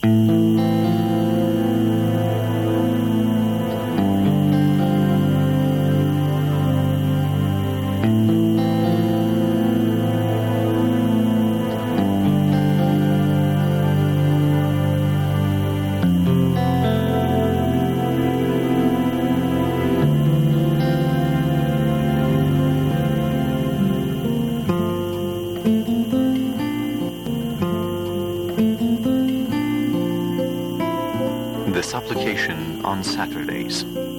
Supplication on Saturdays.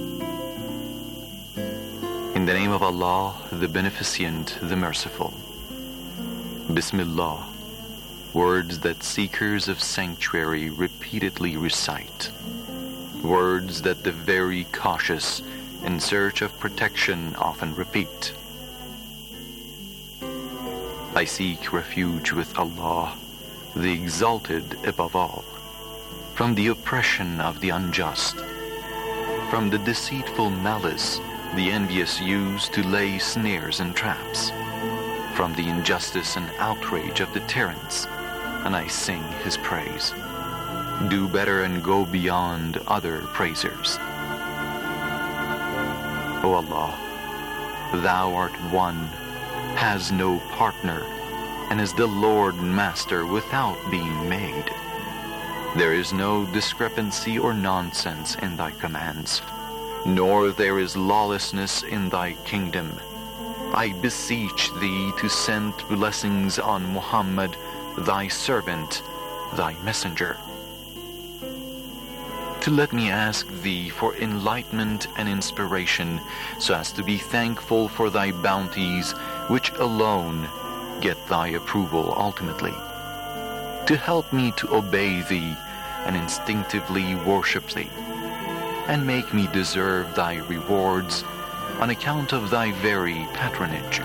In the name of Allah, the Beneficent, the Merciful. Bismillah, words that seekers of sanctuary repeatedly recite, words that the very cautious in search of protection often repeat. I seek refuge with Allah, the Exalted above all, from the oppression of the unjust, from the deceitful malice the envious use to lay snares and traps, from the injustice and outrage of the tyrants, and I sing his praise. Do better and go beyond other praisers. O Allah, Thou art one, has no partner, and is the Lord Master without being made. There is no discrepancy or nonsense in Thy commands, nor there is lawlessness in Thy kingdom. I beseech Thee to send blessings on Muhammad, Thy servant, Thy messenger. To let me ask Thee for enlightenment and inspiration, so as to be thankful for Thy bounties, which alone get Thy approval ultimately. To help me to obey Thee and instinctively worship Thee, and make me deserve Thy rewards on account of Thy very patronage.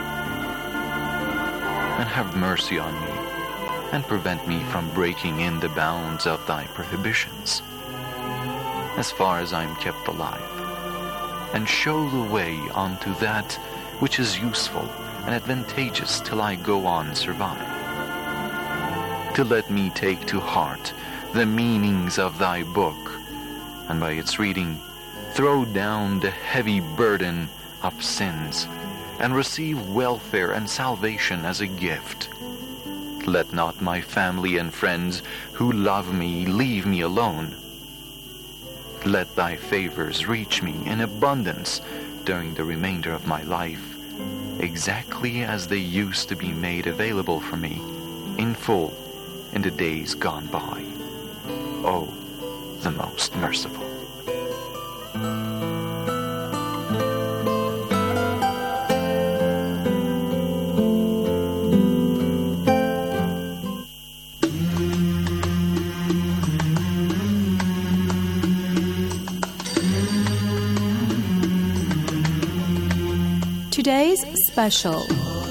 And have mercy on me, and prevent me from breaking in the bounds of Thy prohibitions, as far as I am kept alive, and show the way unto that which is useful and advantageous till I go on survive. To let me take to heart the meanings of Thy book, and by its reading throw down the heavy burden of sins, and receive welfare and salvation as a gift. Let not my family and friends who love me leave me alone. Let Thy favors reach me in abundance during the remainder of my life, exactly as they used to be made available for me in full in the days gone by. O, the Most Merciful. Today's special.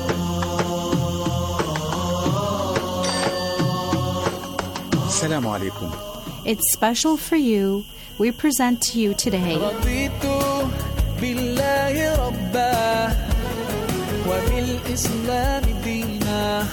Assalamu alaikum. It's special for you. We present to you today. رضيت بالله ربا وبالإسلام دينا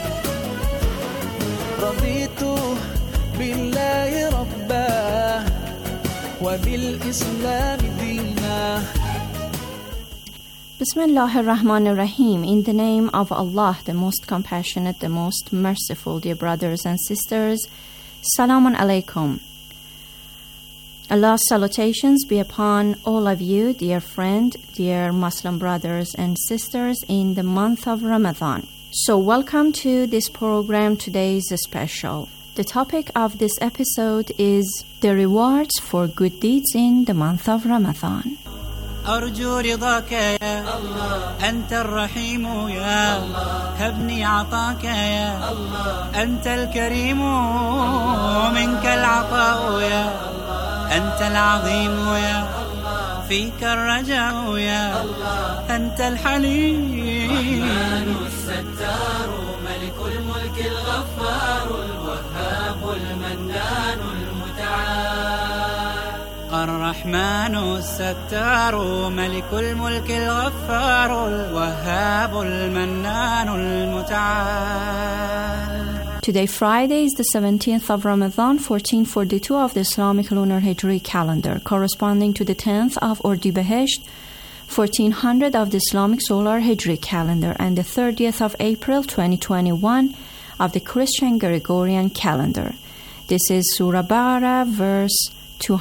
رضيت بالله ربا وبالإسلام دينا. Bismillah ar-Rahman ar-Rahim. In the name of Allah, the most compassionate, the most merciful, dear brothers and sisters, Salamun alaikum. Allah's salutations be upon all of you, dear friend, dear Muslim brothers and sisters in the month of Ramadan. So welcome to this program, today's special. The topic of this episode is the rewards for good deeds in the month of Ramadan. أرجو رضاك يا الله أنت الرحيم يا الله هبني عطاك يا الله أنت الكريم منك العطاء يا الله أنت العظيم يا الله فيك الرجاء يا الله أنت الحليم الرحمن الستار ملك الملك الغفار الوهاب المنان المتعال الرحمن الستار ملك الملك الغفار الوهاب المنان المتعال. Today, Friday, is the 17th of Ramadan, 1442 of the Islamic Lunar Hijri calendar, corresponding to the 10th of Ordibahesh, 1400 of the Islamic Solar Hijri calendar, and the 30th of April, 2021 of the Christian Gregorian calendar. This is Surah Baqarah, verse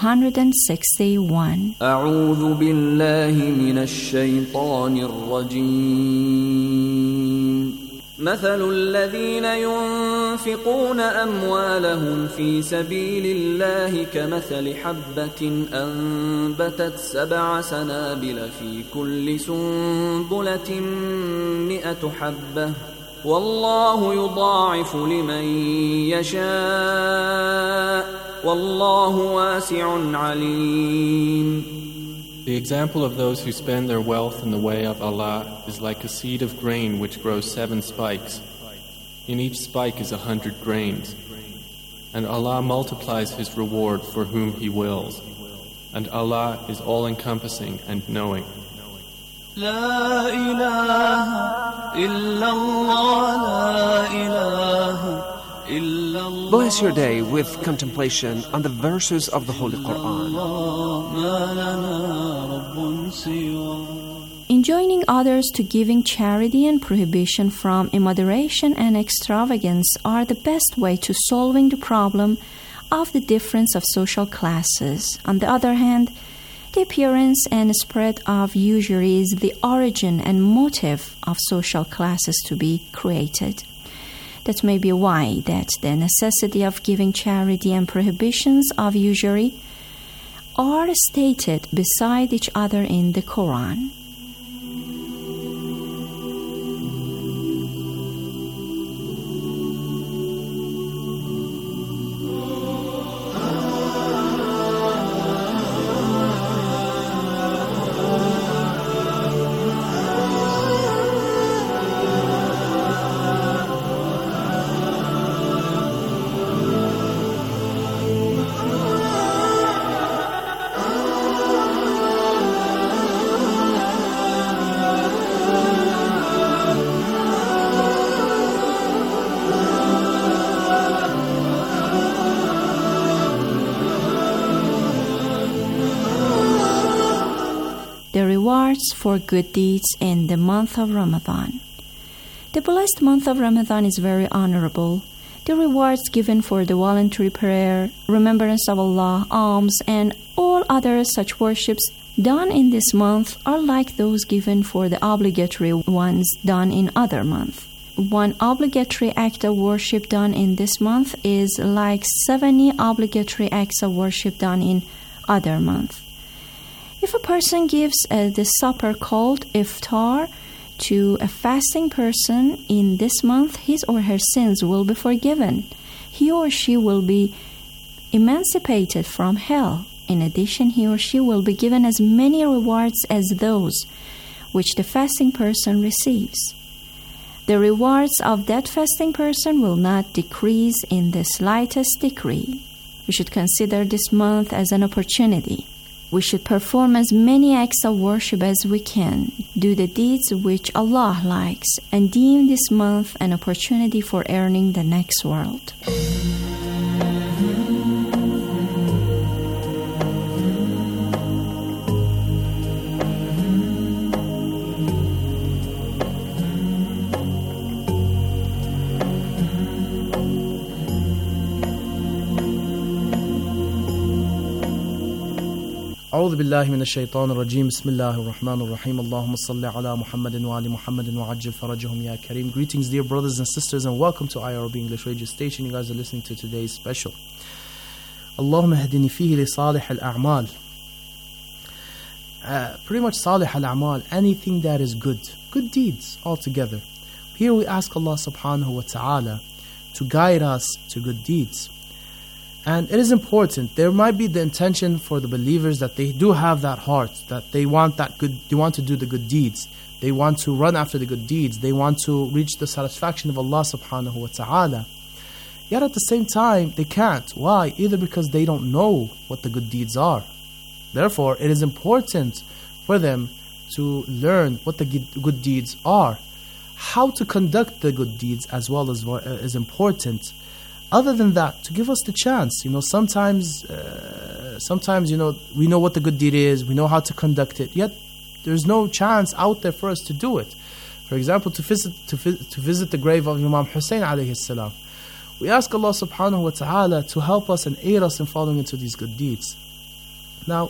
261. أعوذ بالله من الشيطان الرجيم. مثل الذين ينفقون أموالهم في سبيل الله كمثل حبة أنبتت 7 سنابل في كل سنبلة 100 حبة والله يضاعف لمن يشاء والله واسع عليم. The example of those who spend their wealth in the way of Allah is like a seed of grain which grows 7 spikes. In each spike is 100 grains. And Allah multiplies His reward for whom He wills. And Allah is all-encompassing and knowing. لا إله إلا الله لا إله إلا الله. Bless your day with contemplation on the verses of the Holy Quran. ما لنا رب سواه. Enjoining others to giving charity and prohibition from immoderation and extravagance are the best way to solving the problem of the difference of social classes. On the other hand, the appearance and spread of usury is the origin and motive of social classes to be created. That may be why that the necessity of giving charity and prohibitions of usury are stated beside each other in the Quran. The rewards for good deeds in the month of Ramadan. The blessed month of Ramadan is very honorable. The rewards given for the voluntary prayer, remembrance of Allah, alms, and all other such worships done in this month are like those given for the obligatory ones done in other months. One obligatory act of worship done in this month is like 70 obligatory acts of worship done in other months. If a person gives the supper called iftar to a fasting person in this month, his or her sins will be forgiven. He or she will be emancipated from hell. In addition, he or she will be given as many rewards as those which the fasting person receives. The rewards of that fasting person will not decrease in the slightest degree. We should consider this month as an opportunity. We should perform as many acts of worship as we can, do the deeds which Allah likes, and deem this month an opportunity for earning the next world. أعوذ بالله من الشيطان الرجيم بسم الله الرحمن الرحيم اللهم صل على محمد وعلى محمد وعجل فرجهم يا كريم. Greetings dear brothers and sisters and welcome to IRB English radio station. You guys are listening to today's special. اللهم اهدني فيه لصالح الأعمال. Pretty much صالح الأعمال, anything that is good deeds altogether. Here we ask Allah subhanahu wa ta'ala to guide us to good deeds. And it is important. There might be the intention for the believers that they do have that heart, that they want to do the good deeds. They want to run after the good deeds. They want to reach the satisfaction of Allah subhanahu wa ta'ala. Yet at the same time, they can't. Why? Either because they don't know what the good deeds are. Therefore, it is important for them to learn what the good deeds are. how to conduct the good deeds as well is important. Other than that, to give us the chance. Sometimes we know what the good deed is, we know how to conduct it, yet there's no chance out there for us to do it. For example, to visit the grave of Imam Hussein alayhi salam. We ask Allah subhanahu wa ta'ala to help us and aid us in following into these good deeds. Now,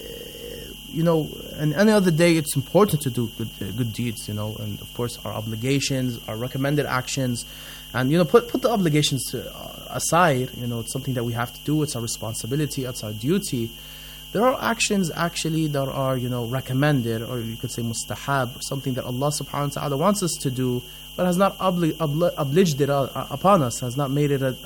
and any other day it's important to do good deeds, and of course our obligations, our recommended actions, and put the obligations aside. It's something that we have to do, it's our responsibility, it's our duty. There are actions actually that are recommended, or you could say mustahab, something that Allah subhanahu wa ta'ala wants us to do, but has not obliged it upon us, has not made it a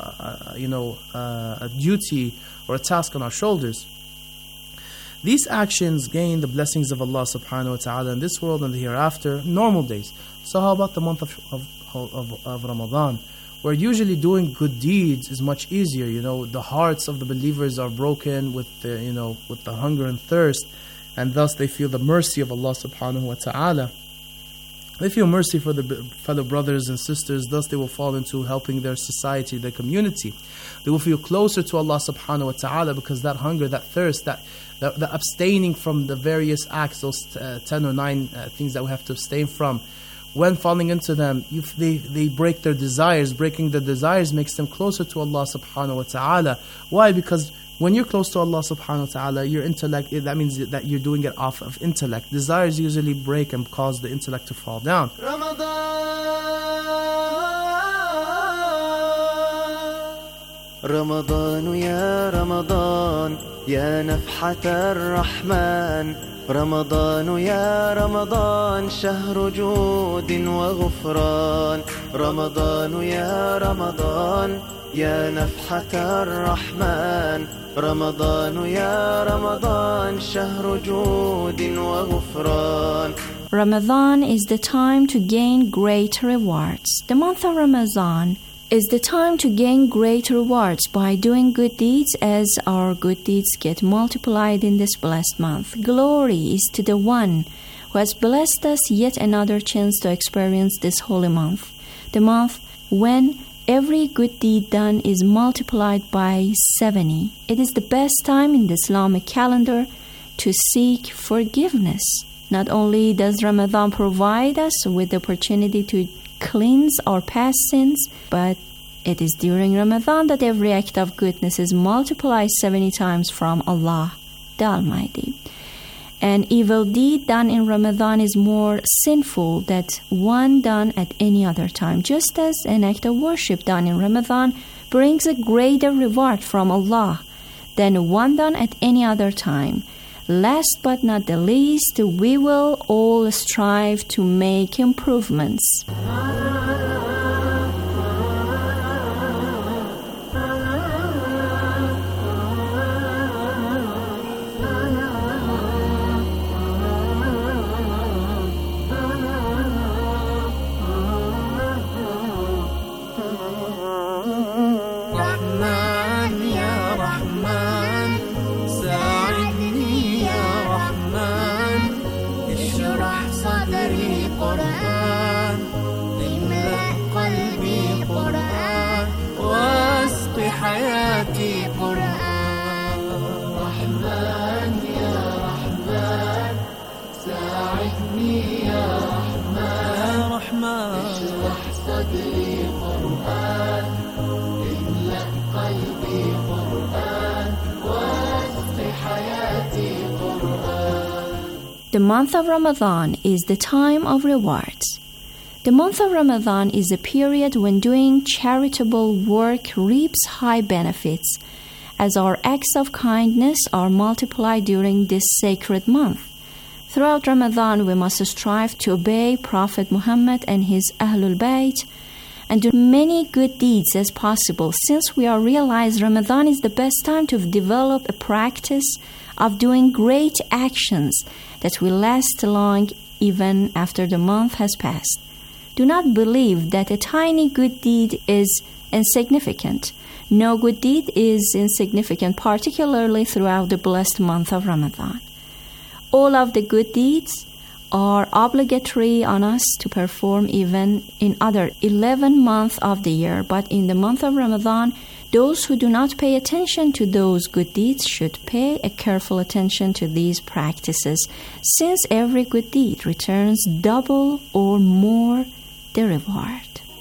duty or a task on our shoulders. These actions gain the blessings of Allah subhanahu wa ta'ala in this world and the hereafter, normal days. So how about the month of Ramadan, where usually doing good deeds is much easier? The hearts of the believers are broken with the hunger and thirst, and thus they feel the mercy of Allah subhanahu wa ta'ala. They feel mercy for the fellow brothers and sisters, thus they will fall into helping their society, their community. They will feel closer to Allah subhanahu wa ta'ala because that hunger, that thirst, that abstaining from the various acts, those 10 or 9 things that we have to abstain from, when falling into them, they break their desires. Breaking the desires makes them closer to Allah subhanahu wa ta'ala. Why? Because when you're close to Allah subhanahu wa ta'ala, your intellect, that means that you're doing it off of intellect. Desires usually break and cause the intellect to fall down. رمضان يا رمضان يا نفحة الرحمن رمضان يا رمضان شهر جود وغفران رمضان يا رمضان يا نفحة الرحمن رمضان يا رمضان شهر جود وغفران. Ramadan is the time to gain great rewards. The month of Ramadan is the time to gain great rewards by doing good deeds, as our good deeds get multiplied in this blessed month. Glory is to the one who has blessed us yet another chance to experience this holy month. The month when every good deed done is multiplied by 70. It is the best time in the Islamic calendar to seek forgiveness. Not only does Ramadan provide us with the opportunity to cleanse our past sins, but it is during Ramadan that every act of goodness is multiplied 70 times from Allah, the Almighty. An evil deed done in Ramadan is more sinful than one done at any other time, just as an act of worship done in Ramadan brings a greater reward from Allah than one done at any other time. Last but not the least, we will all strive to make improvements. The month of Ramadan is the time of rewards. The month of Ramadan is a period when doing charitable work reaps high benefits, as our acts of kindness are multiplied during this sacred month. Throughout Ramadan, we must strive to obey Prophet Muhammad and his Ahlul Bayt and do many good deeds as possible, since we are realized Ramadan is the best time to develop a practice of doing great actions that will last long even after the month has passed. Do not believe that a tiny good deed is insignificant. No good deed is insignificant, particularly throughout the blessed month of Ramadan. All of the good deeds are obligatory on us to perform even in other 11 months of the year. But in the month of Ramadan, those who do not pay attention to those good deeds should pay a careful attention to these practices, since every good deed returns double or more the reward.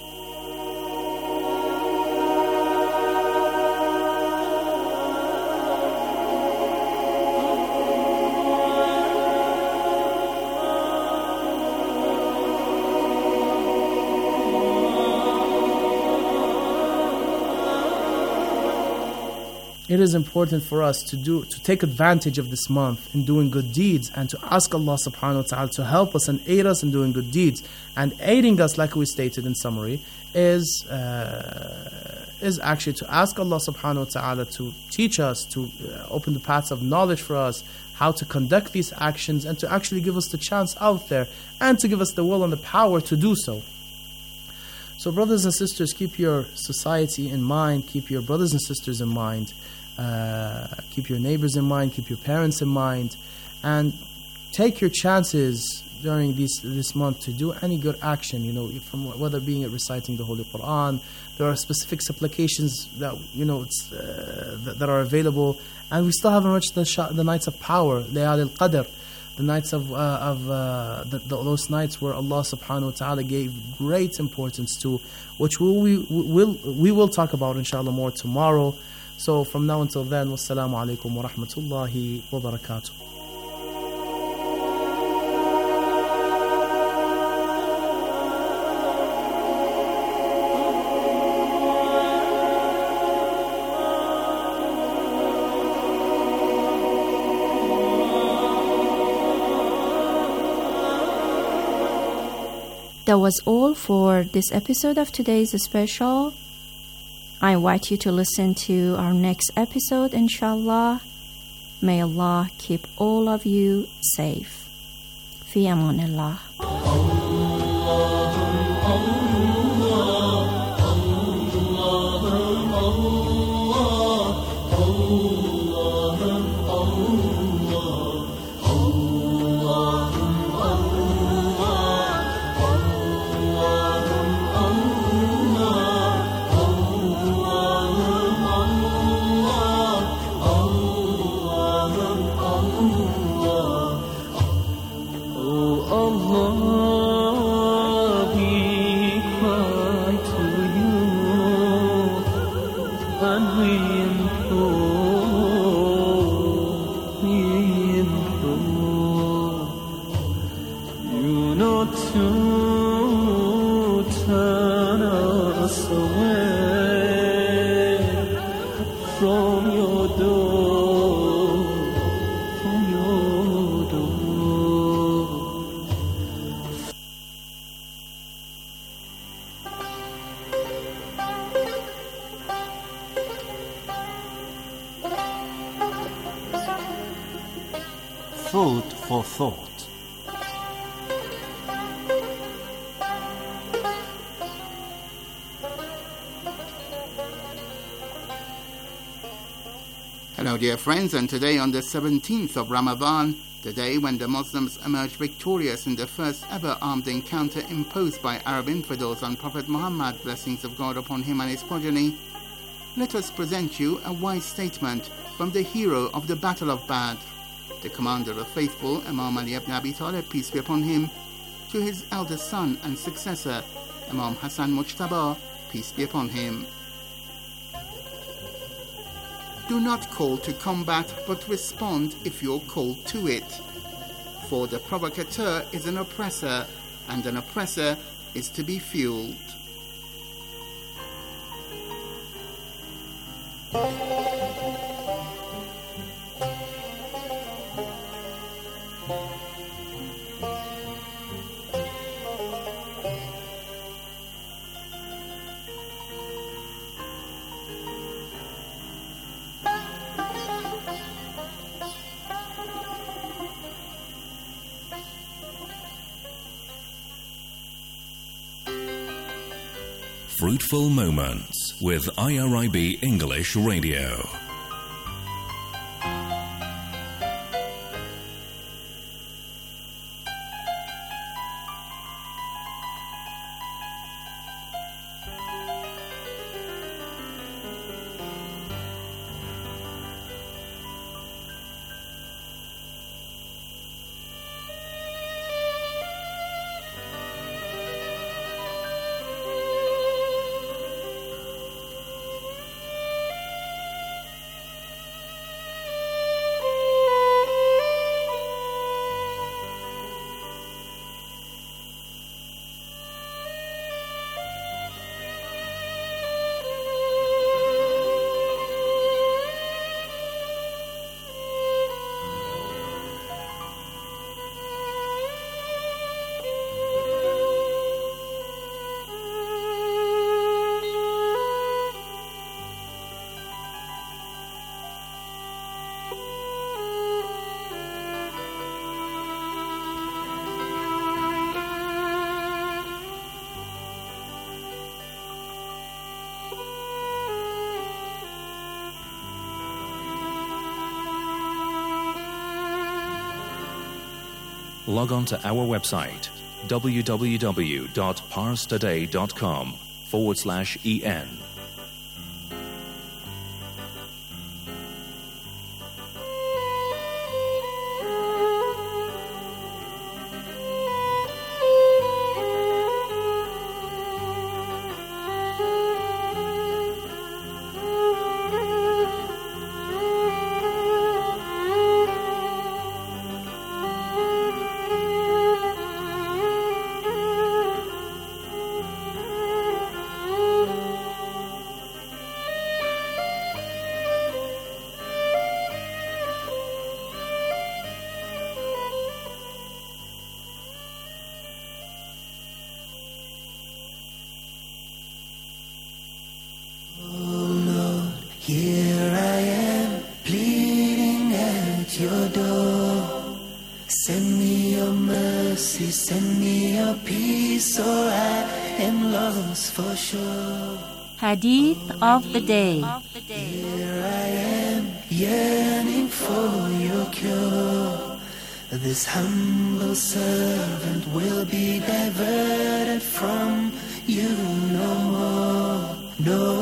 It is important for us to take advantage of this month in doing good deeds and to ask Allah subhanahu wa ta'ala to help us and aid us in doing good deeds. And aiding us, like we stated in summary, is actually to ask Allah subhanahu wa ta'ala to teach us, to open the paths of knowledge for us, how to conduct these actions, and to actually give us the chance out there, and to give us the will and the power to do so. So brothers and sisters, keep your society in mind, keep your brothers and sisters in mind, keep your neighbors in mind, keep your parents in mind, and take your chances during this month to do any good action, from whether being it reciting the Holy Quran. There are specific supplications that that are available, and we still haven't reached the nights of power, Layal al-Qadr, the nights of those nights where Allah subhanahu wa ta'ala gave great importance to, which we will talk about inshallah more tomorrow. So from now until then, wassalamu alaikum wa rahmatullahi wa barakatuh. That was all for this episode of today's special. I invite you to listen to our next episode, inshallah. May Allah keep all of you safe. Fi amanillah. Food for thought. Hello dear friends, and today on the 17th of Ramadan, the day when the Muslims emerged victorious in the first ever armed encounter imposed by Arab infidels on Prophet Muhammad, blessings of God upon him and his progeny, let us present you a wise statement from the hero of the Battle of Badr, the commander of the faithful, Imam Ali ibn Abi Talib, peace be upon him, to his eldest son and successor, Imam Hassan Mujtaba, peace be upon him. Do not call to combat, but respond if you're called to it. For the provocateur is an oppressor, and an oppressor is to be fueled. Fruitful Moments with IRIB English Radio. log on to our website www.parstoday.com/en. Here I am, pleading at your door. Send me your mercy, send me your peace, or I am lost for sure. Hadith of the Day. Here I am, yearning for your cure. This humble servant will be diverted from you no more, no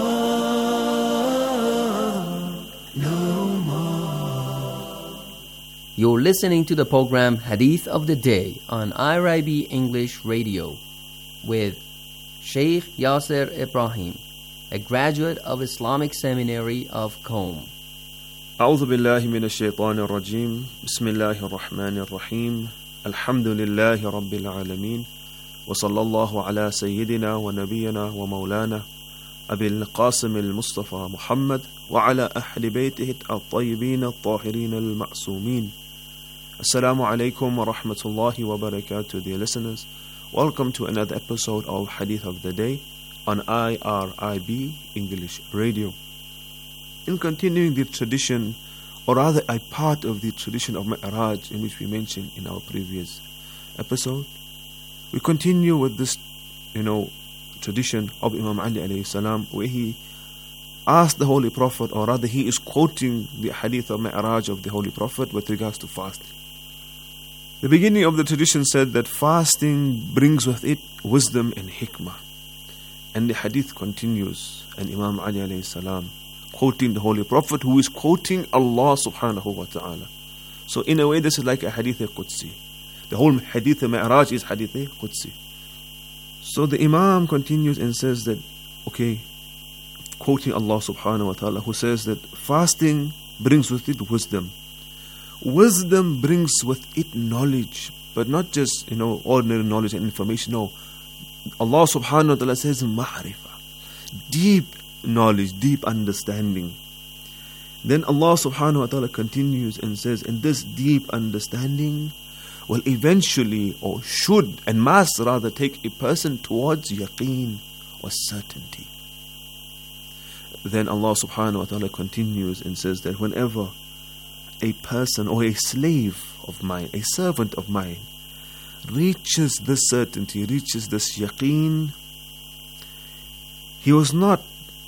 more, no more. You're listening to the program Hadith of the Day on IRIB English Radio with Sheikh Yasser Ibrahim, a graduate of Islamic Seminary of Qom. أعوذ بالله من الشيطان الرجيم بسم الله الرحمن الرحيم الحمد لله رب العالمين وصلى الله على سيدنا ونبينا ومولانا أبي القاسم المصطفى محمد وعلى أهل بيته الطيبين الطاهرين المعصومين. Assalamu alaikum wa rahmatullahi wa barakatuh, dear listeners. Welcome to another episode of Hadith of the Day on IRIB English Radio. In continuing the tradition, or rather a part of the tradition of Mi'raj, in which we mentioned in our previous episode, we continue with this, tradition of Imam Ali alayhi salam, where he asked the Holy Prophet, or rather he is quoting the hadith of Mi'raj of the Holy Prophet with regards to fasting. The beginning of the tradition said that fasting brings with it wisdom and hikmah. And the hadith continues, and Imam Ali alayhi salam quoting the Holy Prophet, who is quoting Allah subhanahu wa ta'ala. So in a way, this is like a hadith Qudsi. The whole hadith Mi'raj is hadith Qudsi. So the Imam continues and says that, quoting Allah subhanahu wa ta'ala, who says that fasting brings with it wisdom. Wisdom brings with it knowledge, but not just, ordinary knowledge and information. No. Allah subhanahu wa ta'ala says ma'rifah, deep knowledge, deep understanding. Then Allah subhanahu wa ta'ala continues and says, and this deep understanding will eventually, or should and must rather, take a person towards yaqeen or certainty. Then Allah subhanahu wa ta'ala continues and says that whenever a person or a slave of mine, a servant of mine, reaches this certainty, reaches this yaqeen, he will not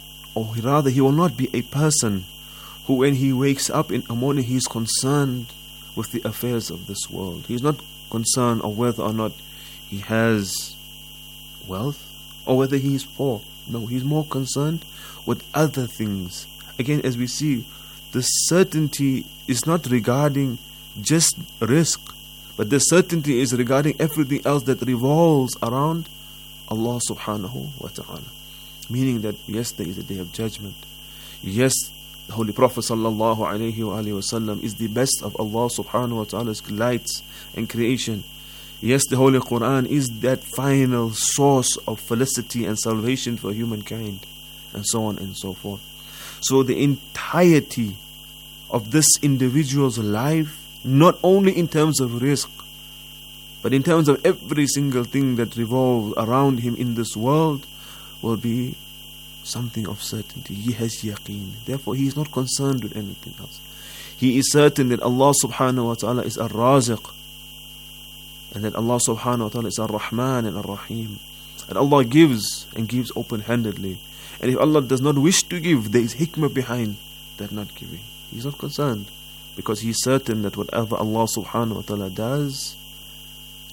be a person who, when he wakes up in the morning, he is concerned with the affairs of this world. He is not concerned of whether or not he has wealth or whether he is poor. No, he is more concerned with other things. Again, as we see, the certainty is not regarding just risk, but the certainty is regarding everything else that revolves around Allah subhanahu wa ta'ala. Meaning that, yes, there is a day of judgment. Yes, the Holy Prophet sallallahu alayhi wa sallam is the best of Allah subhanahu wa ta'ala's lights and creation. Yes, the Holy Quran is that final source of felicity and salvation for humankind, and so on and so forth. So the entirety of this individual's life, not only in terms of risk, but in terms of every single thing that revolves around him in this world, will be something of certainty. He has yaqeen. Therefore, he is not concerned with anything else. He is certain that Allah subhanahu wa ta'ala is Ar-Raziq, and that Allah subhanahu wa ta'ala is Ar-Rahman and Ar-Rahim. And Allah gives, and gives open-handedly. And if Allah does not wish to give, there is hikmah behind that not giving. He is not concerned, because he is certain that whatever Allah subhanahu wa ta'ala does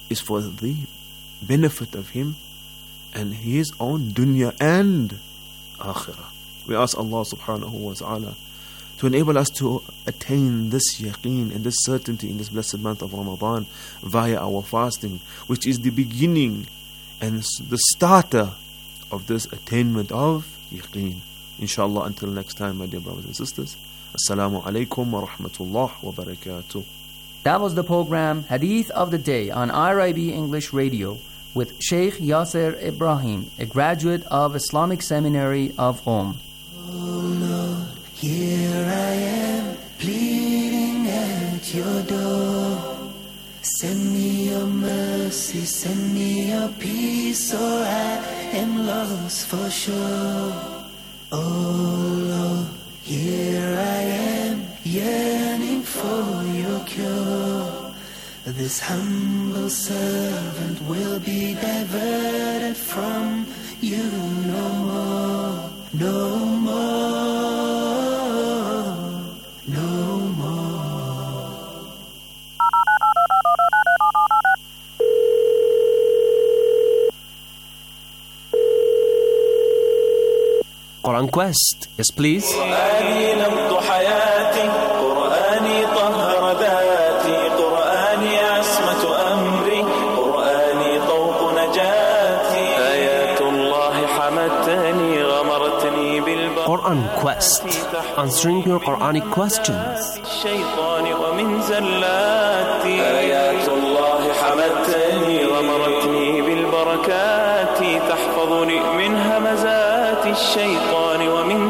is for the benefit of him and his own dunya and akhirah. We ask Allah subhanahu wa ta'ala to enable us to attain this yaqeen and this certainty in this blessed month of Ramadan via our fasting, which is the beginning and the starter of this attainment of yaqeen. Inshallah, until next time, my dear brothers and sisters, Assalamu alaikum wa rahmatullah wa barakatuh. That was the program Hadith of the Day on IRIB English Radio with Sheikh Yasser Ibrahim, a graduate of Islamic Seminary of Qom. Oh Lord, here I am, pleading at your door. Send me your mercy, send me your peace, or I am lost for sure. Oh Lord, here I am, yearning for your cure. This humble servant will be diverted from you no more, no more, no more. Quran Quest, yes please. قرآني نبض حياتي قرآني طهر ذاتي قرآني عصمة أمري قرآني طوق نجاتي آيات الله حمتني غمرتني بالبركات Quran Quest, answering your Quranic questions. الشيطان ومن زلاتي آيات الله حمتني غمرتني بالبركات تحفظني من همزات الشيطان ومن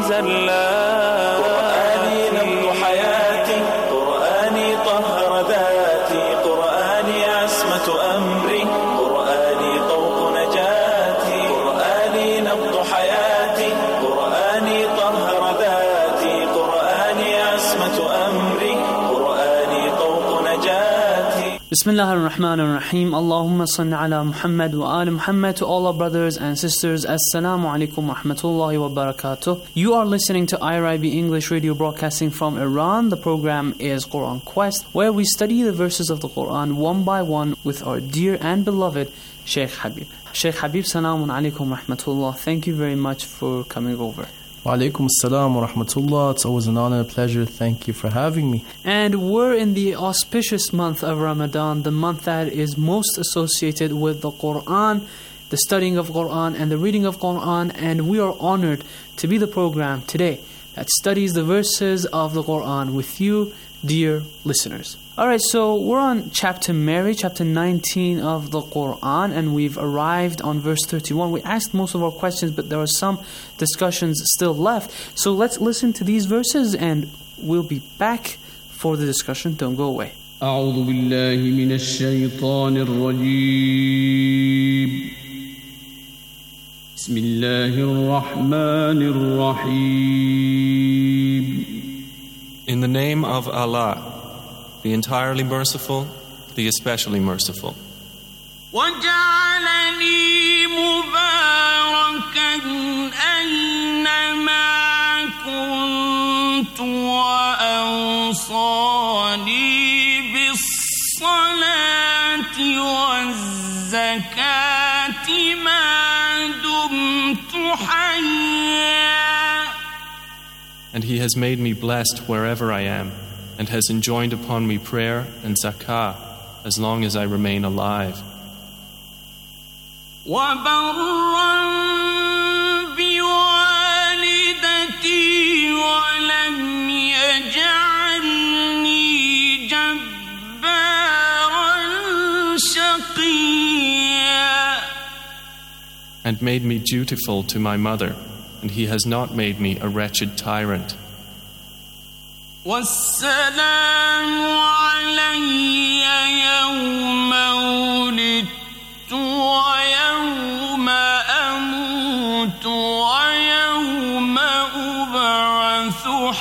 زلات قرآني نبض حياتي قرآني طهر ذاتي قرآني عصمة أمري قرآني طوق نجاتي قرآني نبض حياتي قرآني طهر ذاتي قرآني عصمة أمري قرآني طوق نجاتي. Bismillah ar-Rahman ar-Rahim. Allahumma salli ala Muhammad wa ali Muhammad. To all our brothers and sisters, Assalamu alaikum wa rahmatullahi wa barakatuh. You are listening to IRIB English Radio broadcasting from Iran. The program is Quran Quest, where we study the verses of the Quran one by one with our dear and beloved Sheikh Habib. Sheikh Habib, salamun alaikum wa rahmatullah. Thank you very much for coming over. Wa alaikum assalam wa rahmatullah. It's always an honor and a pleasure. Thank you for having me. And we're in the auspicious month of Ramadan, the month that is most associated with the Quran, the studying of Quran and the reading of Quran, and we are honored to be the program today that studies the verses of the Quran with you, dear listeners. Alright, so we're on chapter Mary, chapter 19 of the Quran, and we've arrived on verse 31. We asked most of our questions, but there are some discussions still left. So let's listen to these verses and we'll be back for the discussion. Don't go away. أعوذ بالله من الشيطان الرجيم بسم الله الرحمن الرحيم. In the name of Allah, the entirely merciful, the especially merciful. وجعلني مباركا أينما كنت وأوصاني بالصلاة والزكاة ما دمت حيا. And He has made me blessed wherever I am, and has enjoined upon me prayer and zakah as long as I remain alive. وَبَرًّا بِوَالِدَتِي وَلَمْ يَجْعَلْنِي جَبَّارًا شَقِيًّا. And made me dutiful to my mother, and He has not made me a wretched tyrant. والسلام علي يوم ولدت ويوم أموت ويوم أبعث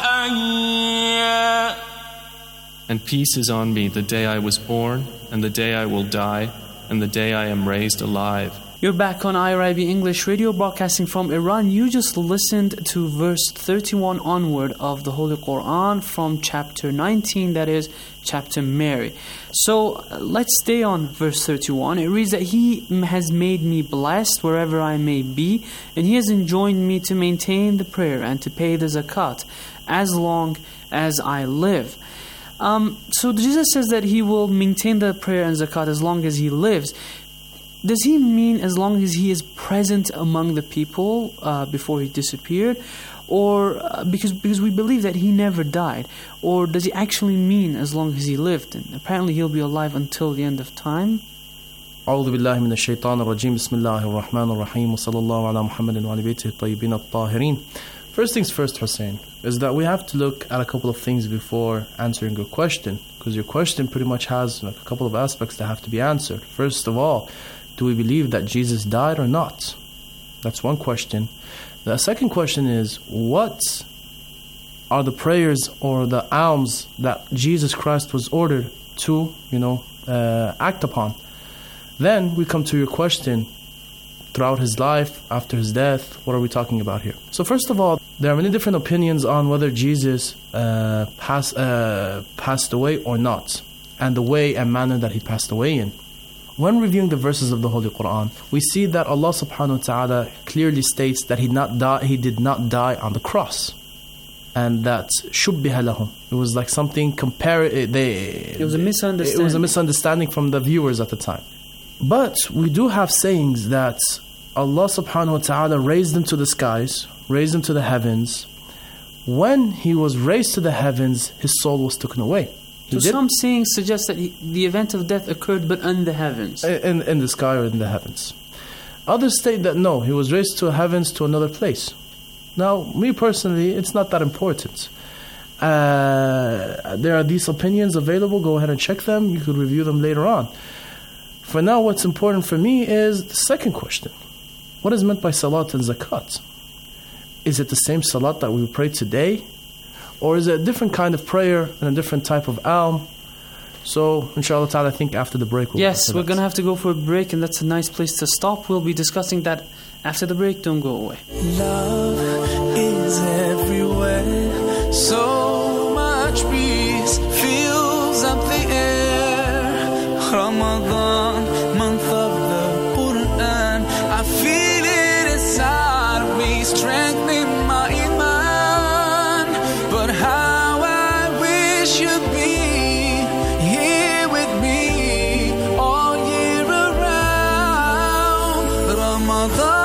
حيا. And peace is on me the day I was born, and the day I will die, and the day I am raised alive. You're back on IRIB English Radio, broadcasting from Iran. You just listened to verse 31 onward of the Holy Quran from chapter 19, that is chapter Mary. So let's stay on verse 31. It reads that He has made me blessed wherever I may be, and He has enjoined me to maintain the prayer and to pay the zakat as long as I live. So Jesus says that He will maintain the prayer and zakat as long as He lives. Does He mean as long as He is present among the people before He disappeared? Or because we believe that He never died? Or does He actually mean as long as He lived? And apparently He'll be alive until the end of time. أعوذ بالله من الشيطان الرجيم بسم الله الرحمن الرحيم وصلى الله على محمد وعلى بيته الطيبين الطاهرين. First things first, Hussein, is that we have to look at a couple of things before answering your question, because your question pretty much has a couple of aspects that have to be answered. First of all, do we believe that Jesus died or not? That's one question. The second question is, what are the prayers or the alms that Jesus Christ was ordered to, act upon? Then we come to your question, throughout His life, after His death, what are we talking about here? So first of all, there are many different opinions on whether Jesus passed away or not, and the way and manner that He passed away in. When reviewing the verses of the Holy Quran, we see that Allah subhanahu wa ta'ala clearly states that He did not die on the cross. And that shubbiha lahum. It was like something it was a misunderstanding. It was a misunderstanding from the viewers at the time. But we do have sayings that Allah subhanahu wa ta'ala raised Him to the skies, raised Him to the heavens. When He was raised to the heavens, His soul was taken away. So some sayings suggest that the event of death occurred but in the heavens. In the sky or in the heavens. Others state that no, He was raised to heavens to another place. Now, me personally, it's not that important. There are these opinions available. Go ahead and check them. You could review them later on. For now, what's important for me is the second question. What is meant by salat and zakat? Is it the same salat that we pray today? Or is it a different kind of prayer and a different type of alm? So, inshallah ta'ala, I think after the break we'll we're going to have to go for a break, and that's a nice place to stop. We'll be discussing that after the break. Don't go away. Love is everywhere. So much peace fills up the air. Ramadan, month of the Quran. I feel it inside of me, strengthening my iman. But how I wish you'd be here with me all year around. Ramadan.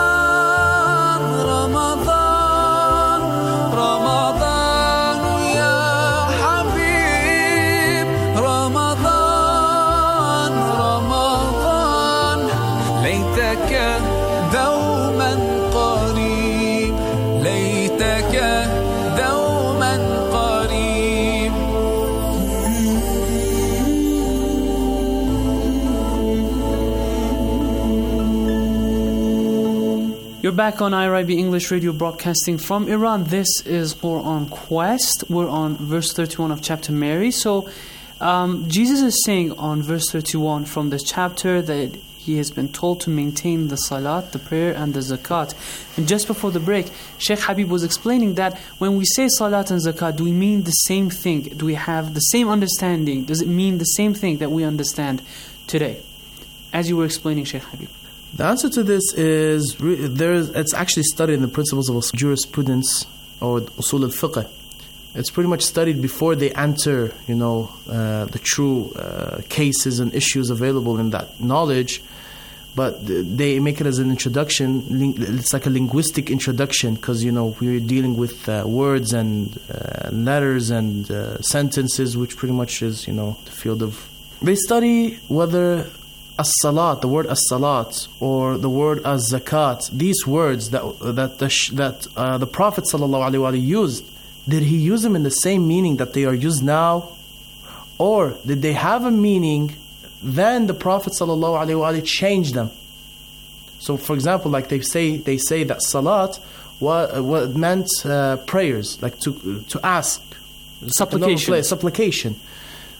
You're back on IRIB English Radio, broadcasting from Iran. This is Quran Quest. We're on verse 31 of chapter Mary. So Jesus is saying on verse 31 from this chapter that he has been told to maintain the salat, the prayer, and the zakat. And just before the break, Sheikh Habib was explaining that when we say salat and zakat, do we mean the same thing? Do we have the same understanding? Does it mean the same thing that we understand today? As you were explaining, Sheikh Habib. The answer to this is it's actually studied in the principles of jurisprudence or usul al-fiqh. It's pretty much studied before they enter, the true cases and issues available in that knowledge. But they make it as an introduction. It's like a linguistic introduction because, we're dealing with words and letters and sentences, which pretty much is, the field of... They study whether as-salat, the word as-salat, or the word as-zakat, these words that the Prophet ﷺ used, did he use them in the same meaning that they are used now? Or did they have a meaning, then the Prophet ﷺ changed them? So for example, like they say that salat what meant prayers, like to ask. Supplication. Supplication.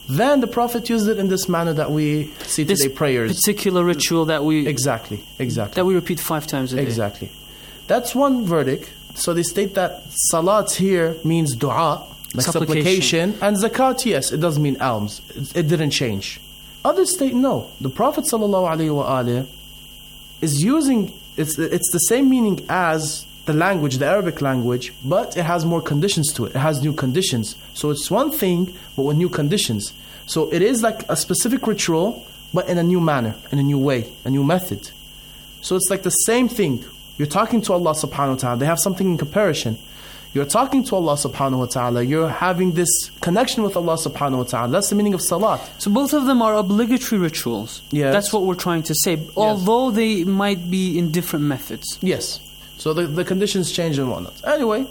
Then the Prophet used it in this manner that we see This today, prayers. particular ritual that we Exactly. that we repeat 5 times a day. Exactly. That's one verdict. So they state that salat here means dua, like supplication, and zakat, yes, it does mean alms. It didn't change. Others state no. The Prophet ﷺ is using, it's the same meaning as the language, the Arabic language, but it has more conditions to it. It has new conditions. So it's one thing, but with new conditions. So it is like a specific ritual, but in a new manner, in a new way, a new method. So it's like the same thing. You're talking to Allah subhanahu wa ta'ala. They have something in comparison. You're talking to Allah subhanahu wa ta'ala. You're having this connection with Allah subhanahu wa ta'ala. That's the meaning of salat. So both of them are obligatory rituals. Yes. That's what we're trying to say. Although they might be in different methods. Yes. So the conditions change and whatnot. Anyway,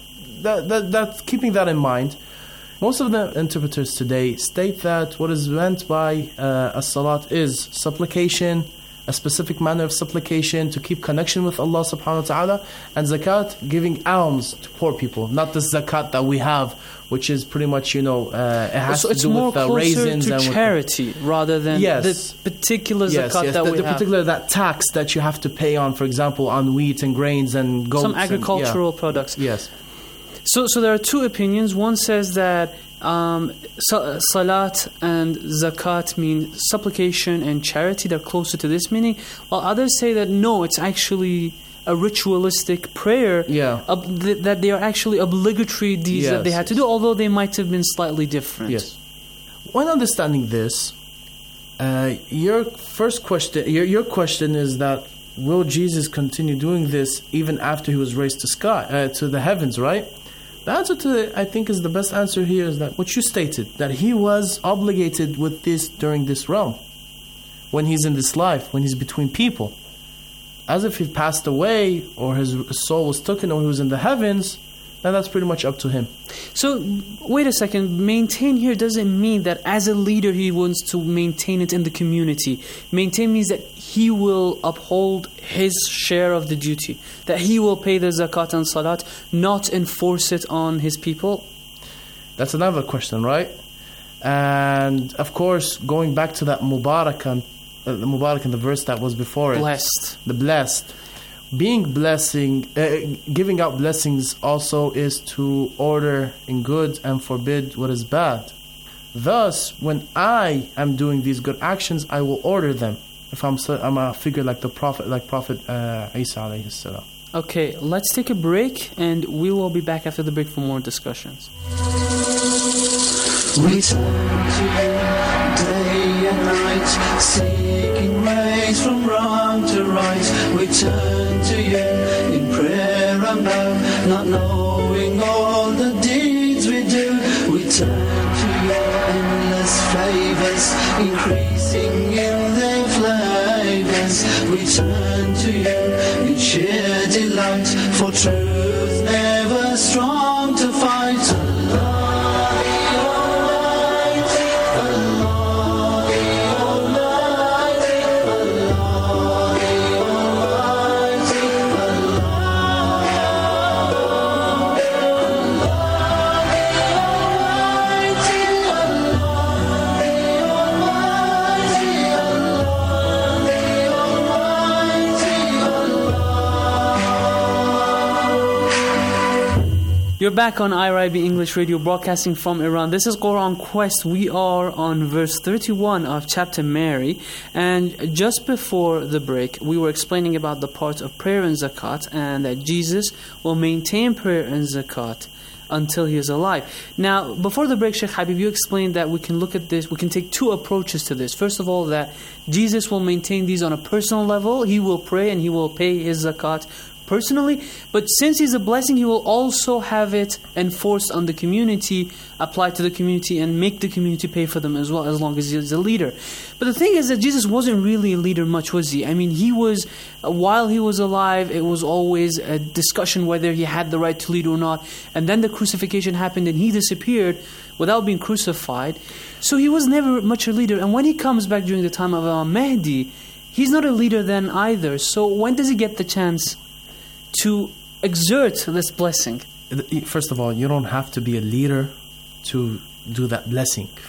that keeping that in mind, most of the interpreters today state that what is meant by a salat is supplication, a specific manner of supplication to keep connection with Allah subhanahu wa ta'ala, and zakat, giving alms to poor people. Not the zakat that we have, which is pretty much, it has to do with the raisins. So it's more closer to charity rather than the particular zakat that we have. The particular, that tax that you have to pay on, for example, on wheat and grains and goats. Some agricultural products. Yes. So there are two opinions. One says that salat and zakat mean supplication and charity. They're closer to this meaning. While others say that no, it's actually a ritualistic prayer. That they are actually obligatory deeds that they had to do, although they might have been slightly different. Yes. When understanding this, your first question, your question is that will Jesus continue doing this even after he was raised to the heavens, right? The answer to it, I think, is the best answer here is that what you stated, that he was obligated with this during this realm, when he's in this life, when he's between people. As if he passed away, or his soul was taken, or he was in the heavens, then that's pretty much up to him. So, wait a second, maintain here doesn't mean that as a leader he wants to maintain it in the community. Maintain means that he will uphold his share of the duty, that he will pay the zakat and salat, not enforce it on his people. That's another question, right? And of course, going back to that Mubarak in the verse that was before it. Blessed. The blessed. Being giving out blessings also is to order in good and forbid what is bad. Thus, when I am doing these good actions, I will order them. If I'm a figure like Prophet Isa alayhi salam. Okay, let's take a break, and we will be back after the break for more discussions. We turn to you day and night, seeking ways from wrong to right. We turn to you in prayer and vow, not knowing all the deeds we do. We turn to your endless favors, increasing in their flavors. We turn to you in sheer delight, for truth never strong to fight. You're back on IRIB English Radio, broadcasting from Iran. This is Quran Quest. We are on verse 31 of chapter Mary. And just before the break, we were explaining about the part of prayer and zakat, and that Jesus will maintain prayer and zakat until he is alive. Now, before the break, Sheikh Habib, you explained that we can look at this, we can take two approaches to this. First of all, that Jesus will maintain these on a personal level. He will pray and he will pay his zakat personally, but since he's a blessing, he will also have it enforced on the community, applied to the community, and make the community pay for them as well, as long as he's a leader. But the thing is that Jesus wasn't really a leader much, was he? I mean, he was, while he was alive, it was always a discussion whether he had the right to lead or not, and then the crucifixion happened and he disappeared without being crucified. So he was never much a leader, and when he comes back during the time of Mahdi, he's not a leader then either. So when does he get the chance to exert this blessing? First of all, you don't have to be a leader to do that blessing.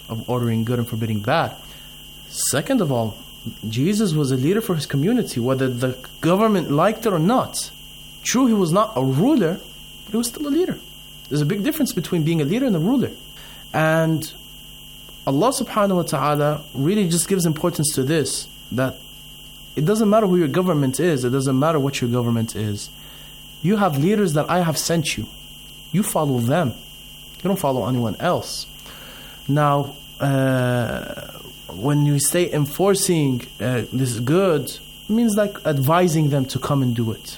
of ordering good and forbidding bad. Second of all, Jesus was a leader for his community, whether the government liked it or not. True, he was not a ruler, but he was still a leader. There's a big difference between being a leader and a ruler. And Allah subhanahu wa ta'ala really just gives importance to this, that it doesn't matter who your government is, it doesn't matter what your government is. You have leaders that I have sent you. You follow them. You don't follow anyone else. Now, when you say enforcing this good, it means like advising them to come and do it.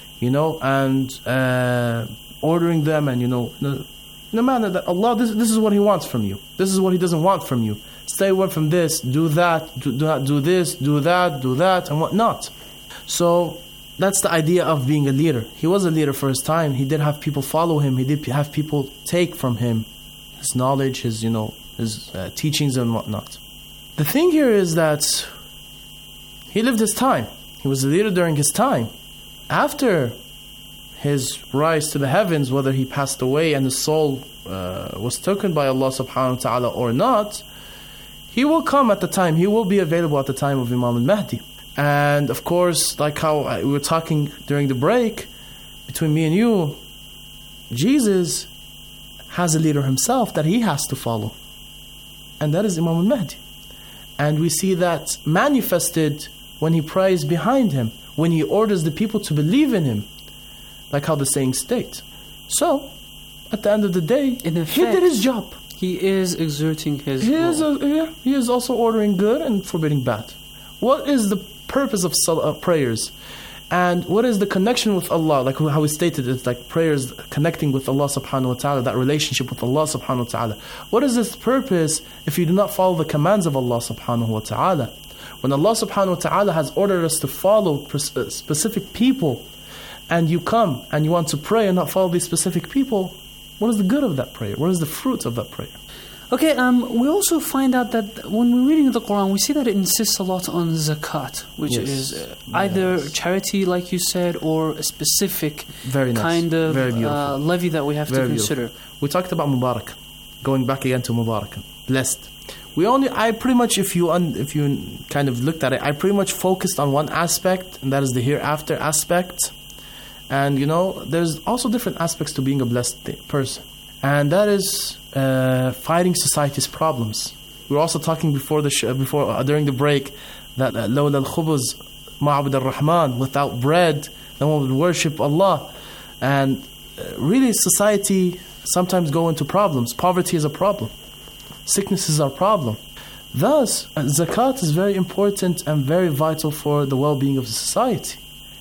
And ordering them and, in a manner that Allah, this is what He wants from you. This is what He doesn't want from you. Stay away from this, do that, do not do this, do that, and whatnot. So, that's the idea of being a leader. He was a leader for his time. He did have people follow him. He did have people take from him his knowledge, his teachings and whatnot. The thing here is that he lived his time. He was a leader during his time. After his rise to the heavens, whether he passed away and his soul was taken by Allah subhanahu wa ta'ala or not, he will come at the time. He will be available at the time of Imam al-Mahdi. And of course, like how we were talking during the break between me and you, Jesus has a leader himself that he has to follow. And that is Imam al-Mahdi. And we see that manifested when he prays behind him, when he orders the people to believe in him, like how the saying states. So, at the end of the day, he did his job. He is exerting his He is also ordering good and forbidding bad. What is the purpose of prayers? And what is the connection with Allah? Like how we stated, it's like prayers connecting with Allah subhanahu wa ta'ala, that relationship with Allah subhanahu wa ta'ala. What is its purpose if you do not follow the commands of Allah subhanahu wa ta'ala? When Allah subhanahu wa ta'ala has ordered us to follow specific people, and you come and you want to pray and not follow these specific people, what is the good of that prayer? What is the fruit of that prayer? Okay, we also find out that when we're reading the Quran, we see that it insists a lot on zakat, which is either charity, like you said, or a specific kind of levy that we have to consider. We talked about Mubarak, going back again to Mubarak, blessed. I pretty much, if you kind of looked at it, I pretty much focused on one aspect, and that is the hereafter aspect. And there's also different aspects to being a blessed person, and that is fighting society's problems. We were also talking during the break that لولا الخبز ما عبد الرحمن, without bread, no one would worship Allah. And really, society sometimes go into problems. Poverty is a problem. Sicknesses are a problem. Thus, zakat is very important and very vital for the well-being of the society.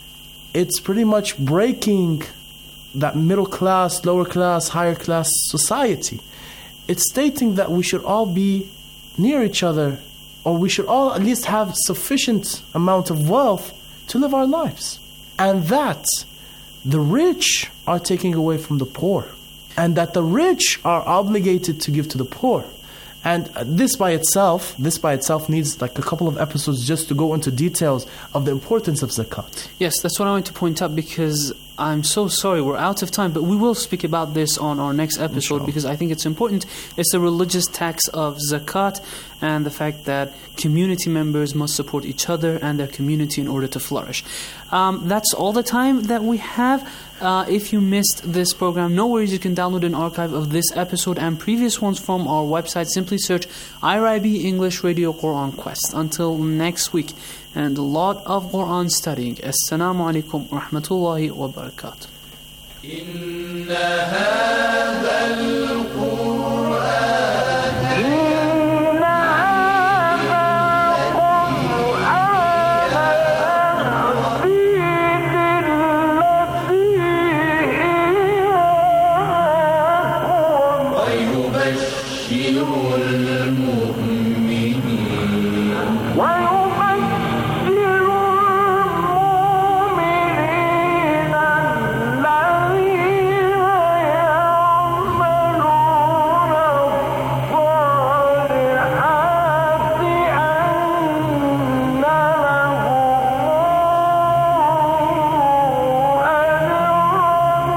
It's pretty much breaking that middle class, lower class, higher class society. It's stating that we should all be near each other, or we should all at least have sufficient amount of wealth to live our lives. And that the rich are taking away from the poor. And that the rich are obligated to give to the poor. And this by itself needs like a couple of episodes just to go into details of the importance of zakat. Yes, that's what I want to point out, because I'm so sorry we're out of time, but we will speak about this on our next episode, because I think it's important. It's the religious tax of zakat and the fact that community members must support each other and their community in order to flourish. That's all the time that we have. If you missed this program, no worries, you can download an archive of this episode and previous ones from our website. Simply search IRIB English Radio Quran Quest. Until next week, and a lot of Quran studying. Assalamu alaikum wa rahmatullahi wa barakatuh.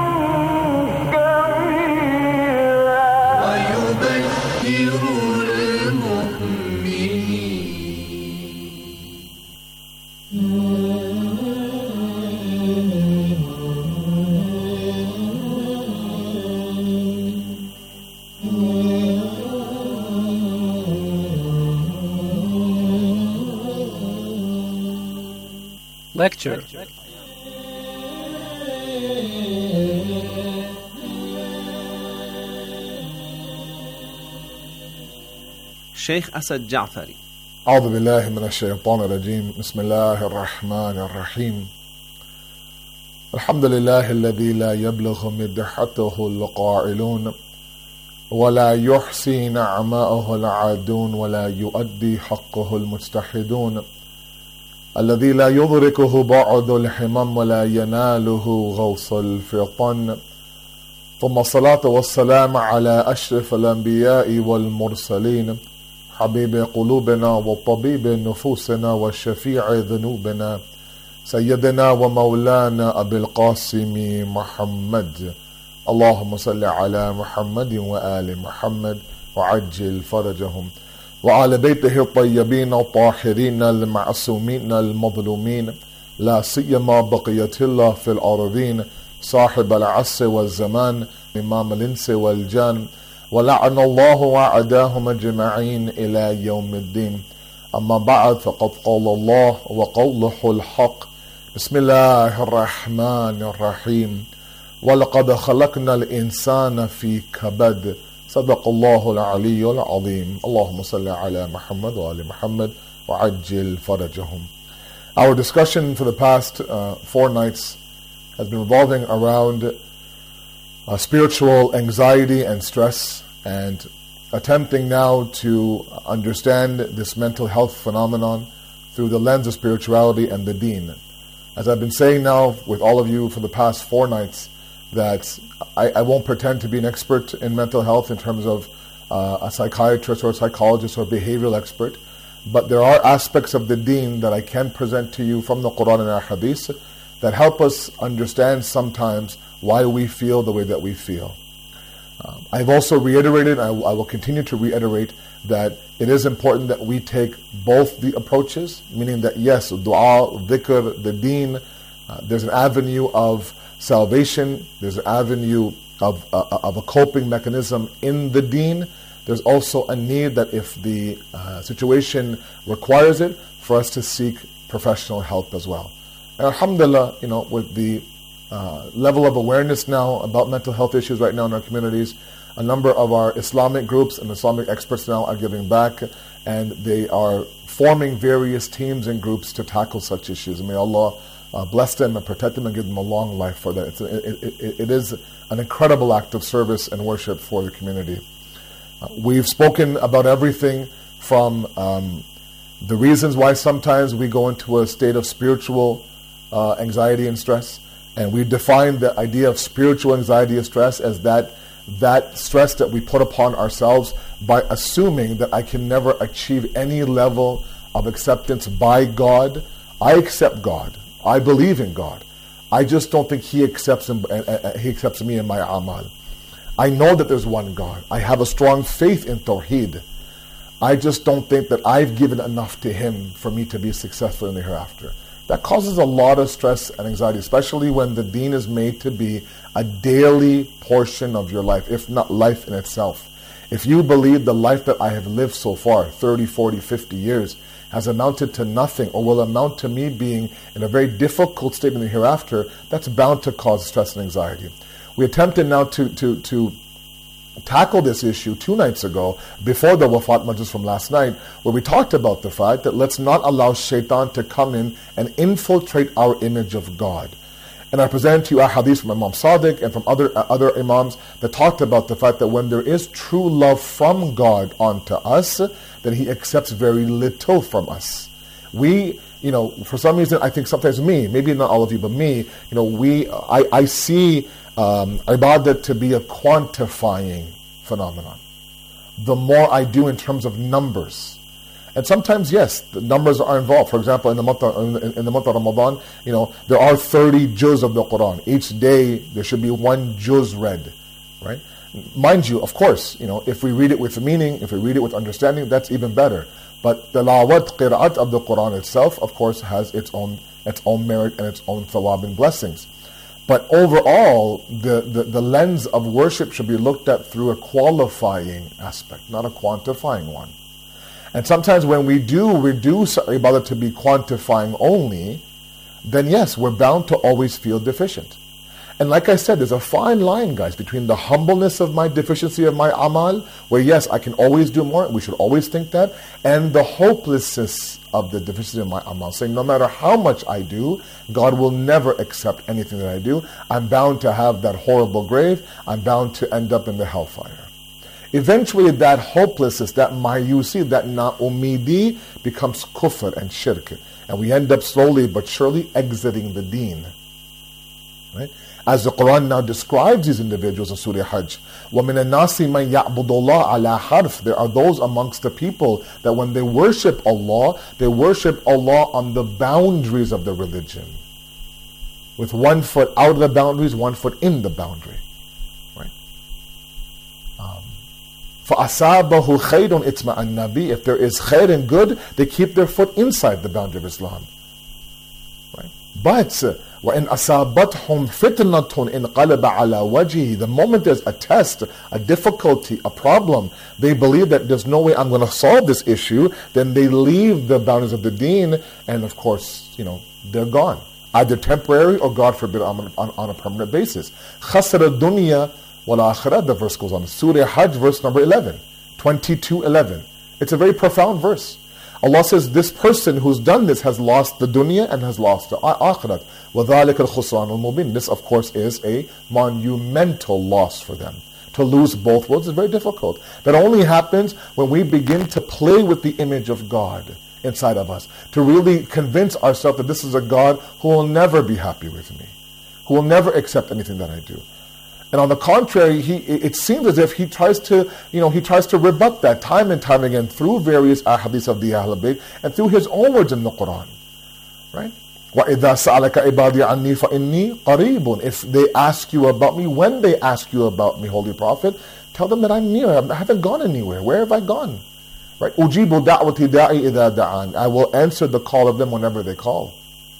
ويبشر Lecture. Sheikh Asad Ja'fari. أعوذ بالله من الشيطان الرجيم بسم الله الرحمن الرحيم الحمد لله الذي لا يبلغ مدحته القائلون ولا يحصي نعماءه العادون ولا يؤدي حقه المجتحدون الذي لا يدركه بعد الحمم ولا يناله غوص الفطن ثم الصلاة والسلام على أشرف الأنبياء والمرسلين حبيب قلوبنا وطبيب نفوسنا وشفيع ذنوبنا سيدنا ومولانا أبي القاسم محمد اللهم صل على محمد وآل محمد وعجل فرجهم وعلى بيته الطيبين الطاهرين المعصومين المظلومين لا سيما بقية الله في الأرضين صاحب العصر والزمان إمام الإنس والجان ولعن الله أعداهم أجمعين إلى يوم الدين أما بعد فقد قال الله وقوله الحق بسم الله الرحمن الرحيم ولقد خلقنا الإنسان في كبد صدق الله العلي العظيم اللهم صل على محمد وآل محمد وعجل فرجهم. Our discussion for the past 4 nights has been revolving around spiritual anxiety and stress, and attempting now to understand this mental health phenomenon through the lens of spirituality and the deen. As I've been saying now with all of you for the past 4 nights, that I won't pretend to be an expert in mental health in terms of a psychiatrist or a psychologist or behavioral expert, but there are aspects of the deen that I can present to you from the Quran and our Hadith that help us understand sometimes why we feel the way that we feel. I've also reiterated, I will continue to reiterate, that it is important that we take both the approaches, meaning that yes, dua, dhikr, the deen, there's an avenue of salvation, there's an avenue of a coping mechanism in the deen. There's also a need that if the situation requires it, for us to seek professional help as well. And alhamdulillah, with the level of awareness now about mental health issues right now in our communities, a number of our Islamic groups and Islamic experts now are giving back, and they are forming various teams and groups to tackle such issues. And may Allah bless them and protect them and give them a long life for that. It is an incredible act of service and worship for the community. We've spoken about everything from the reasons why sometimes we go into a state of spiritual anxiety and stress, and we define the idea of spiritual anxiety and stress as that stress that we put upon ourselves by assuming that I can never achieve any level of acceptance by God. I accept God. I believe in God. I just don't think He accepts me in my amal. I know that there's one God. I have a strong faith in Tawheed. I just don't think that I've given enough to Him for me to be successful in the hereafter. That causes a lot of stress and anxiety, especially when the deen is made to be a daily portion of your life, if not life in itself. If you believe the life that I have lived so far, 30, 40, 50 years, has amounted to nothing or will amount to me being in a very difficult state in the hereafter, that's bound to cause stress and anxiety. We attempted now to tackle this issue 2 nights ago, before the Wafat Majlis from last night, where we talked about the fact that let's not allow shaitan to come in and infiltrate our image of God. And I presented to you a hadith from Imam Sadiq and from other imams that talked about the fact that when there is true love from God onto us, then He accepts very little from us. We, for some reason, I think sometimes maybe not all of you, but me, I see ibadah to be a quantifying phenomenon. The more I do in terms of numbers. And sometimes, yes, the numbers are involved. For example, in the month of Ramadan, there are 30 juz of the Quran. Each day, there should be 1 juz read, right? Mind you, of course, if we read it with meaning, if we read it with understanding, that's even better. But the tilawat, qira'at of the Quran itself, of course, has its own merit and its own thawab and blessings. But overall, the lens of worship should be looked at through a qualifying aspect, not a quantifying one. And sometimes when we do reduce ibadah to be quantifying only, then yes, we're bound to always feel deficient. And like I said, there's a fine line, guys, between the humbleness of my deficiency of my amal, where yes, I can always do more, we should always think that, and the hopelessness of the deficiency of my amal, saying no matter how much I do, God will never accept anything that I do. I'm bound to have that horrible grave. I'm bound to end up in the hellfire. Eventually that hopelessness, that mayusi, that na'umidi becomes kufr and shirk. And we end up slowly but surely exiting the deen. Right? As the Quran now describes these individuals in Surah Hajj, وَمِنَ النَّاسِ مَنْ يَعْبُدُ اللَّهَ عَلَى حَرْفٍ. There are those amongst the people that when they worship Allah, they worship Allah on the boundaries of the religion. With one foot out of the boundaries, one foot in the boundary. Right? فَأَصَابَهُ خَيْرٌ إِتْمَأَنَّ بِهِ. If there is khair and good, they keep their foot inside the boundary of Islam. Right? But وَإِنْ أَصَابَتْهُمْ فِتْنَةٌ إِنْقَلَبَ عَلَى وَجْهِهِ. The moment there's a test, a difficulty, a problem, they believe that there's no way I'm going to solve this issue, then they leave the boundaries of the deen, and of course, they're gone. Either temporary or, God forbid, on a permanent basis. خَسَرَ الدُّنْيَا وَالْآخِرَةِ. The verse goes on. Surah Hajj, verse number 11, 22:11. It's a very profound verse. Allah says this person who's done this has lost the dunya and has lost the akhirat. وَذَلِكَ الْخُسْرَانُ الْمُبِينُ. This, of course, is a monumental loss for them. To lose both worlds is very difficult. That only happens when we begin to play with the image of God inside of us. To really convince ourselves that this is a God who will never be happy with me. Who will never accept anything that I do. And on the contrary, it seems as if he tries to rebut that time and time again through various ahadith of the Ahlul Bayt and through his own words in the Quran. Right? وَإِذَا سَأَلَكَ عِبَادِي عَنِّي فَإِنِّي قَرِيبٌ. If they ask you about me, when they ask you about me, Holy Prophet, tell them that I'm near. I haven't gone anywhere. Where have I gone? Right? أُجِيبُ دَعْوَةِ دَاعِي إِذَا دَعَانِ. I will answer the call of them whenever they call.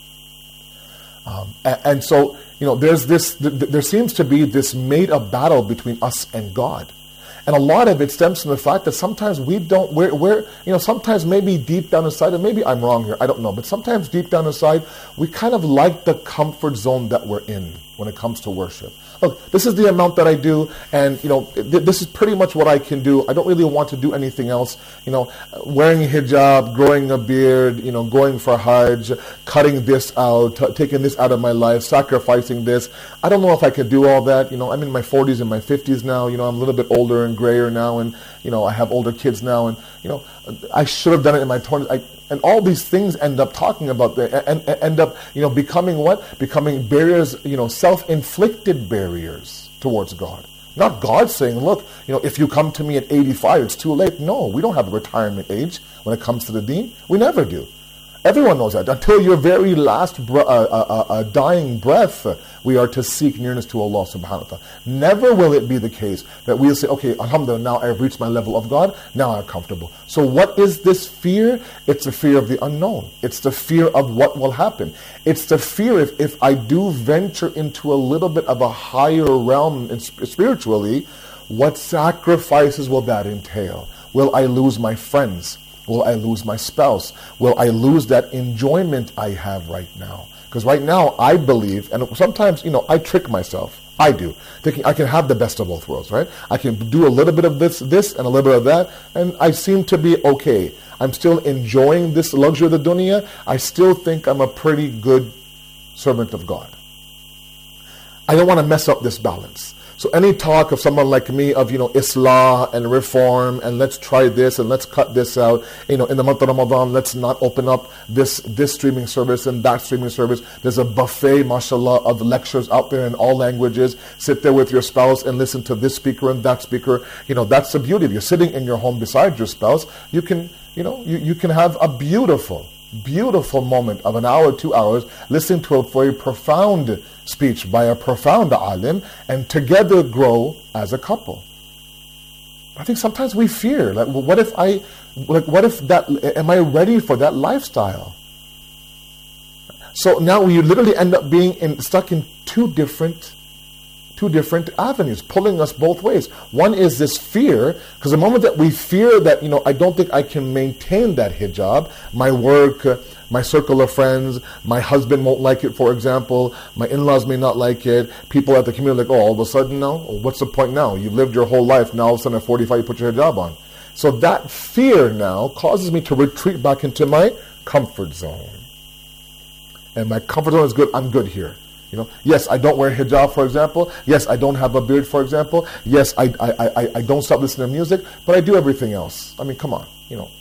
And so, there seems to be this made-up battle between us and God. And a lot of it stems from the fact that sometimes sometimes maybe deep down inside, and maybe I'm wrong here, I don't know, but sometimes deep down inside, we kind of like the comfort zone that we're in when it comes to worship. Look, this is the amount that I do, and this is pretty much what I can do. I don't really want to do anything else. Wearing hijab, growing a beard, going for Hajj, cutting this out, taking this out of my life, sacrificing this. I don't know if I can do all that. I'm in my 40s and my 50s now. I'm a little bit older and grayer now, and I have older kids now, and I should have done it in my 20s. And all these things end up talking about and end up, becoming what? Becoming barriers, self-inflicted barriers towards God. Not God saying, look, if you come to me at 85, it's too late. No, we don't have a retirement age when it comes to the deen. We never do. Everyone knows that. Until your very last dying breath, we are to seek nearness to Allah subhanahu wa ta'ala. Never will it be the case that we'll say, okay, alhamdulillah, now I've reached my level of God, now I'm comfortable. So what is this fear? It's the fear of the unknown. It's the fear of what will happen. It's the fear if I do venture into a little bit of a higher realm spiritually, what sacrifices will that entail? Will I lose my friends? Will I lose my spouse? Will I lose that enjoyment I have right now? Because right now, I believe, and sometimes, I trick myself. I do. Thinking I can have the best of both worlds, right? I can do a little bit of this, and a little bit of that, and I seem to be okay. I'm still enjoying this luxury of the dunya. I still think I'm a pretty good servant of God. I don't want to mess up this balance. So any talk of someone like me of, Islah and reform and let's try this and let's cut this out, in the month of Ramadan, let's not open up this streaming service and that streaming service. There's a buffet, mashallah, of lectures out there in all languages. Sit there with your spouse and listen to this speaker and that speaker. That's the beauty. If you're sitting in your home beside your spouse, you can, you can have a beautiful moment of an hour, 2 hours, listening to a very profound speech by a profound alim, and together grow as a couple. I think sometimes we fear, am I ready for that lifestyle? So now we literally end up being stuck in two different avenues, pulling us both ways. One is this fear, because the moment that we fear that, I don't think I can maintain that hijab, my work, my circle of friends, my husband won't like it, for example, my in-laws may not like it, people at the community like, oh, all of a sudden now? What's the point now? You've lived your whole life, now all of a sudden at 45 you put your hijab on. So that fear now causes me to retreat back into my comfort zone. And my comfort zone is good, I'm good here. Yes, I don't wear hijab, for example. Yes, I don't have a beard, for example. Yes, I don't stop listening to music, but I do everything else. I mean, come on,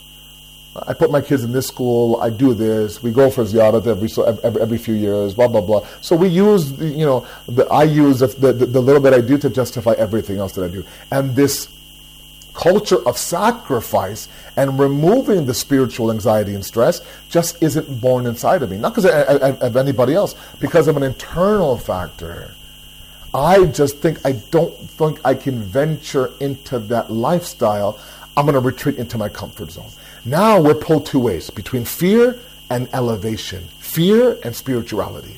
I put my kids in this school, I do this, we go for ziyarat every few years, blah, blah, blah. So we use, I use the little bit I do to justify everything else that I do. And this culture of sacrifice and removing the spiritual anxiety and stress just isn't born inside of me. Not because of anybody else, because of an internal factor. I don't think I can venture into that lifestyle. I'm going to retreat into my comfort zone. Now we're pulled two ways, between fear and elevation. Fear and spirituality.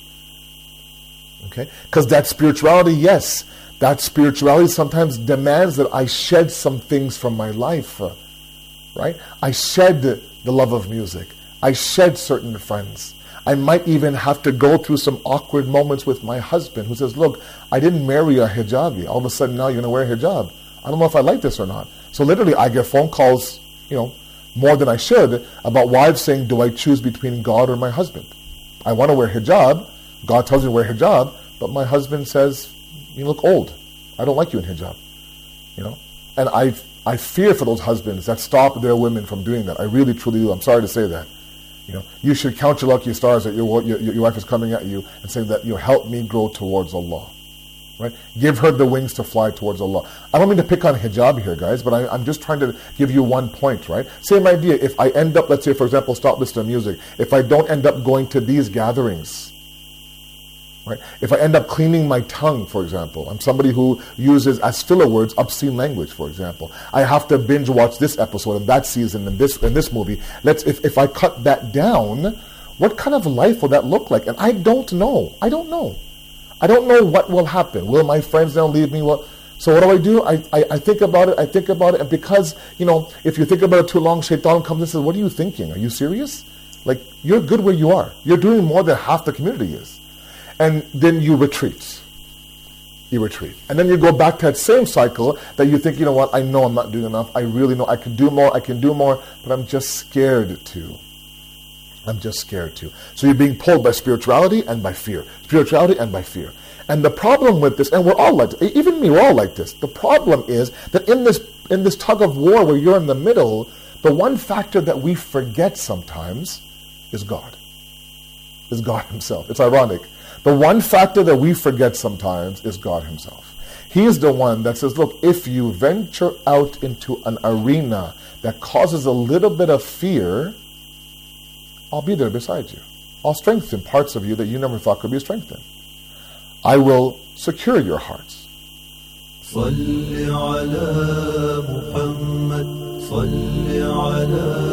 Okay? Because that spirituality, yes, that spirituality sometimes demands that I shed some things from my life. Right? I shed the love of music. I shed certain friends. I might even have to go through some awkward moments with my husband who says, look, I didn't marry a hijabi. All of a sudden now you're going to wear a hijab. I don't know if I like this or not. So literally I get phone calls, more than I should, about wives saying, do I choose between God or my husband? I want to wear hijab. God tells me to wear hijab, but my husband says, you look old. I don't like you in hijab. And I fear for those husbands that stop their women from doing that. I really, truly do. I'm sorry to say that. You should count your lucky stars that your wife is coming at you and saying that, help me grow towards Allah. Right? Give her the wings to fly towards Allah. I don't mean to pick on hijab here, guys, but I'm just trying to give you one point, right? Same idea. If I end up, let's say, for example, stop listening to music. If I don't end up going to these gatherings, right? If I end up cleaning my tongue, for example, I'm somebody who uses as filler words obscene language, for example. I have to binge watch this episode and that season and this movie. If I cut that down, what kind of life will that look like? And I don't know. I don't know what will happen. Will my friends now leave me? So what do? I think about it, and because, if you think about it too long, Shaitan comes and says, what are you thinking? Are you serious? Like, you're good where you are. You're doing more than half the community is. And then you retreat. And then you go back to that same cycle that you think, I know I'm not doing enough. I really know I can do more, but I'm just scared to. So you're being pulled by spirituality and by fear. And the problem with this, and we're all like this, even me, we're all like this. The problem is that in this tug of war where you're in the middle, the one factor that we forget sometimes is God. Is God Himself. It's ironic. The one factor that we forget sometimes is God Himself. He is the one that says, look, if you venture out into an arena that causes a little bit of fear, I'll be there beside you. I'll strengthen parts of you that you never thought could be strengthened. I will secure your hearts. صل على محمد صل على